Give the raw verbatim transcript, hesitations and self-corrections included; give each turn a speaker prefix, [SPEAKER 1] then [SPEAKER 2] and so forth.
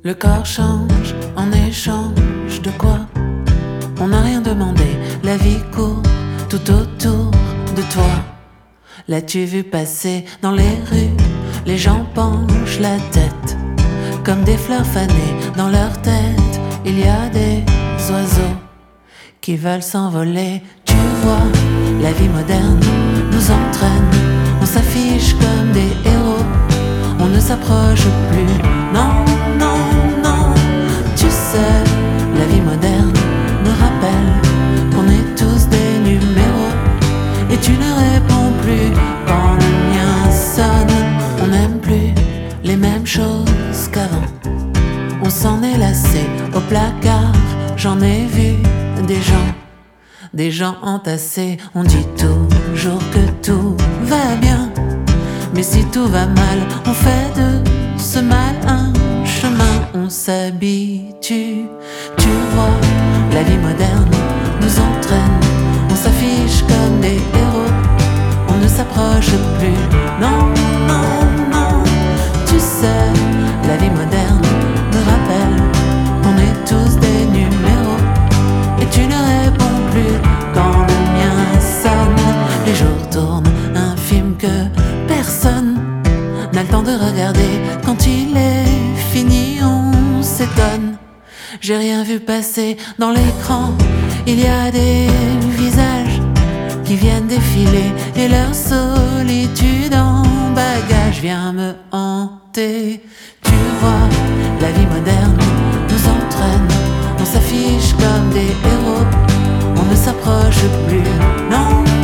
[SPEAKER 1] Le corps change en échange de quoi? On n'a rien demandé, la vie court tout autour de toi. L'as-tu vu passer dans les rues? Les gens penchent la tête comme des fleurs fanées. Dans leur tête, il y a des oiseaux qui veulent s'envoler. Tu vois, la vie moderne nous entraîne. On s'affiche comme des héros, on ne s'approche plus. Non, non, non, tu sais, la vie moderne nous rappelle qu'on est tous des numéros. Et tu ne réponds plus quand le mien sonne. On n'aime plus les mêmes choses qu'avant. On s'en est lassé au placard. J'en ai vu des gens, des gens entassés. On dit toujours que tout va bien, mais si tout va mal, on fait de ce mal un chemin. On s'habitue, tu vois, la vie moderne nous entraîne. On s'affiche comme des héros, on ne s'approche plus. Non, non, non, tu sais, la vie moderne me rappelle qu'on est tous des numéros. Et tu ne réponds plus quand le mien sonne. Les jours tournent, un film que personne n'a le temps de regarder. Quand il est fini, on s'étonne. J'ai rien vu passer dans l'écran. Il y a des visages qui viennent défiler et leur solitude en bagage vient me hanter. Tu vois, la vie moderne nous entraîne. On s'affiche comme des héros, on ne s'approche plus. Non,